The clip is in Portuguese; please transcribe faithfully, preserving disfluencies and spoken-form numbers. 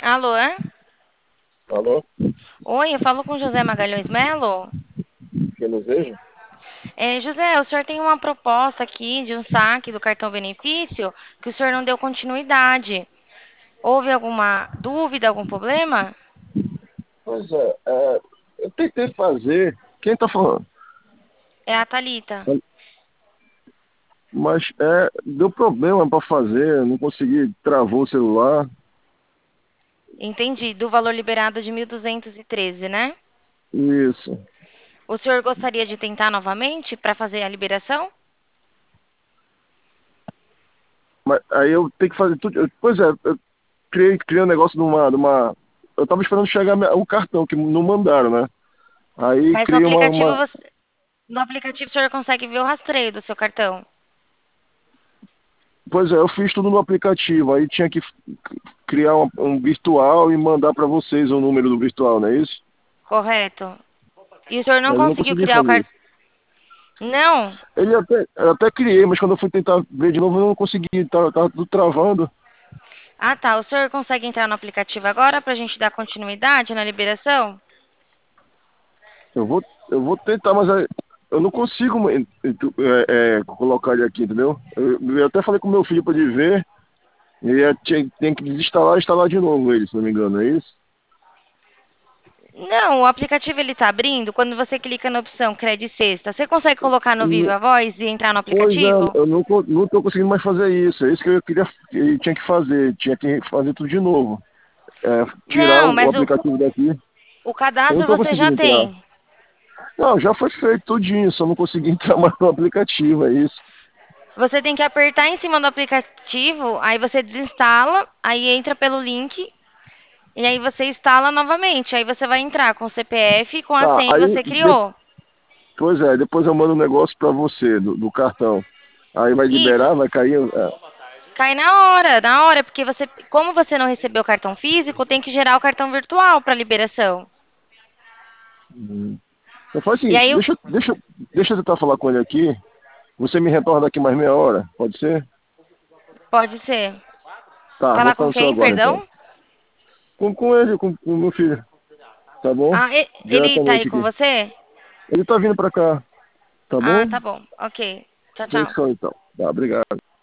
Alô? Alô? Oi, eu falo com José Magalhães Melo. Que eu não vejo? É, José, o senhor tem uma proposta aqui de um saque do cartão benefício que o senhor não deu continuidade. Houve alguma dúvida, algum problema? Pois é, é, eu tentei fazer. Quem tá falando? É a Thalita. Mas é, deu problema para fazer, não consegui, travou o celular. Entendi, do valor liberado de mil duzentos e treze, né? Isso. O senhor gostaria de tentar novamente para fazer a liberação? Mas aí eu tenho que fazer tudo. eu- Pois é, eu criei, criei um negócio de uma, de uma. Eu tava esperando chegar minha- o cartão, que não mandaram, né? Aí Mas no criei uma, aplicativo, uma. você- no aplicativo o senhor consegue ver o rastreio do seu cartão, Pois é, eu fiz tudo no aplicativo. Aí tinha que criar um, um virtual e mandar para vocês o número do virtual, não é isso? correto? E o senhor não Mas eu não conseguiu consegui criar o fazer. cartão? Não? Ele até, eu até criei, mas quando eu fui tentar ver de novo, eu não consegui, tava, tava tudo travando. Ah, tá. O senhor consegue entrar no aplicativo agora para a gente dar continuidade na liberação? Eu vou, eu vou tentar, mas aí eu não consigo é, é, colocar ele aqui, entendeu? Eu, eu até falei com meu filho para ele ver, e ele tinha- tem que desinstalar e instalar de novo ele, se não me engano, é isso? Não, o aplicativo ele tá abrindo quando você clica na opção Crede Sexta. Você consegue colocar no E, Viva Voz e entrar no pois aplicativo? é, eu não, co- não tô conseguindo mais fazer isso, é isso que eu queria, que eu tinha que fazer, tinha que fazer tudo de novo. É, tirar Não, o, o mas o, aplicativo daqui, o eu não cadastro tô você já conseguindo entrar. tem. Não, já foi feito tudinho, só não consegui entrar mais no aplicativo, é isso. Você tem que apertar em cima do aplicativo, aí você desinstala, aí entra pelo link e aí você instala novamente. Aí você vai entrar com o C P F e com a Tá, senha que aí você criou. Pois é, depois eu mando um negócio pra você, do, do cartão. Aí vai Isso. liberar, vai cair. É. Cai na hora, na hora, porque você, como você não recebeu o cartão físico, tem que gerar o cartão virtual para liberação. Hum. Então faz o E seguinte, aí deixa, deixa, deixa eu tentar falar com ele aqui. Você me retorna daqui mais meia hora, pode ser? pode ser. Tá, vou Falar ficar com no seu quem, agora então. perdão? Com, com ele, com o meu filho, tá bom? Ah, e- ele tá aí Diretamente com aqui. você? Ele tá vindo pra cá, tá Ah, bom? tá bom. Ok. Tchau, tchau. Fechou então. Tá, obrigado.